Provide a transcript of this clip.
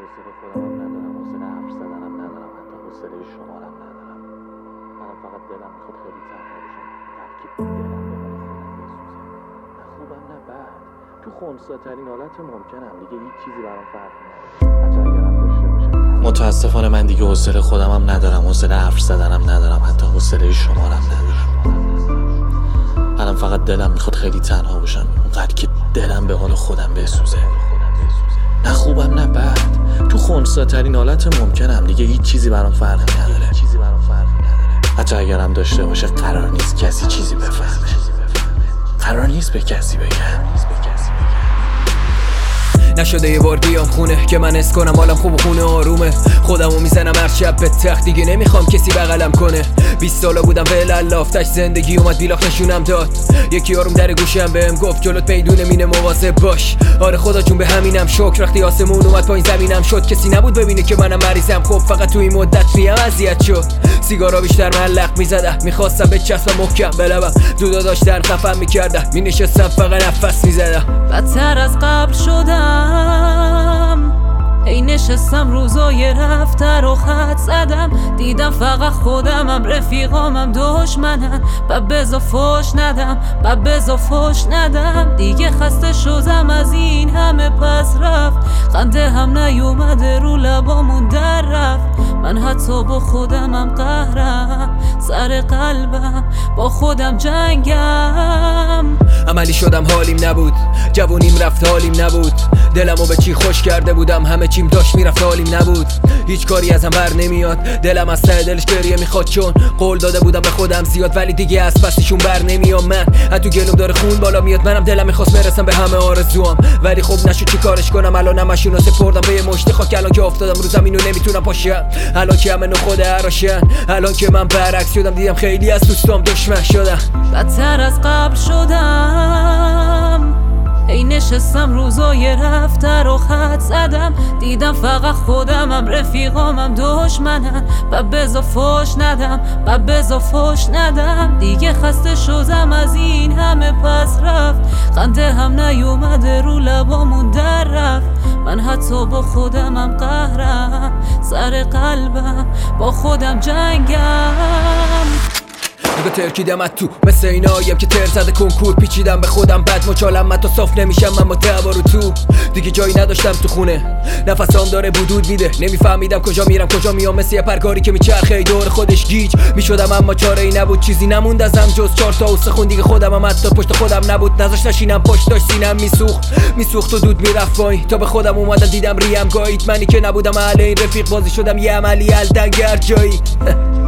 حوصله خودمم ندارم، حوصله حرف زدنم ندارم، حتی حوصله شمارم ندارم. منم فقط دلم میخواد خیلی تنها باشم، ترکیب دلم به حال خودم بسوزه. نه خوبم نه بد، تو خنثی‌ترین حالت ممکنم، دیگه هیچ چیزی برام فرق نمیکنه. حتی اگرم داشته باشم. متاسفانه من دیگه حوصله خودمم ندارم، حوصله حرف زدنم ندارم، حتی حوصله شمارم ندارم. منم فقط دلم میخواد خیلی تنها باشم، اونقدر که دلم به حال خودم بسوزه. نه خوبم نه بد، تو خنثی‌ترین حالت ممکنم، دیگه هیچ چیزی برام فرقی نداره. حتی اگرم داشته باشه قرار نیست کسی چیزی بفهمه، قرار نیست به کسی بگم. نشده یه بار بیام خونه که من حس کنم حالم خوب و خونه آرومه. خودمو میزنم هر شب به تخت، دیگه نمیخوام کسی بغلم کنه. 20 سالا بودم ولل لافتش، زندگی اومد بیلاخ نشونم داد. یکی آروم در گوشم بهم گفت جلوت میدون مینه مواظب باش. آره خدا جون به همینم شکر، وقتی آسمون اومد پایین زمینم شد. کسی نبود ببینه که منم مریضم، خب فقط تو این مدت میم اذیت شد. سیگارا بیشتر معلق میزدم، میخواستم بچسبم محکم به لبم، دودا داشتن خفم میکردم، مینشستم فقط نفس میزدم. بدتر از قبل شدم، ای نشستم روزای رفته رو خط زدم. دیدم فقط خودمم، رفیقامم دشمنن. بذار فوش ندم، دیگه خسته شدم از این همه پس رفت. خنده هم نیومده رو لبامون در رفت. من حتی با خودمم قهرم، سر قلبم با خودم جنگم. عملی شدم حالیم نبود، جوونیم رفت حالیم نبود. دلمو به چی خوش کرده بودم، همه چیم داشت میرفت حالیم نبود. هیچ کاری ازم بر نمیاد، دلم از ته دلش گریه میخواد. چون قول داده بودم به خودم زیاد، ولی دیگه از پسشون بر نمیام. من تو گلوم داره خون بالا میاد، منم دلم میخواست برسم به همه آرزوام، ولی خب نشد چی کارش کنم. الانم ماشینو سپردم به یه مشت خاک، الان که افتادم رو زمین و نمیتونم پاشم. الان که همه خود هراشن، الان که من برعکس شدم، دیدم خیلی از دوستام دشمن شدن. بدتر از قبل شدم، ای نشستم روزای رفته رو خط زدم. دیدم فقط خودمم، رفیقامم دشمنن. بذار فوش ندم، دیگه خسته شدم از این همه پس رفت. خنده هم نیومده رو لبامون در رفت. من حتی با خودمم قهرم، سر قلبم با خودم جنگم. دیگه ترکیدم از تو مثل ایناییم که تر زده کنکور. پیچیدم به خودم بد مچالم، من تا صاف نمیشم، من با تبارو تو. دیگه جایی نداشتم تو خونه، نفسام داره بدود میده. نمیفهمیدم کجا میرم کجا میام، مثل یه پرکاری که میچرخه دور خودش گیج میشدم. اما چاره ای نبود، چیزی نموند ازم جز 4 تا استخون. دیگه خودمم حتی پشت خودم نبود، نذاشت نشینم پشت، داشت سینم میسوخت و دود میرفت پایین. تا به خودم اومدم دیدم ریم گایید، منی که نبودم اهل این رفیق بازی شدم یه عملی الدنگر جایی.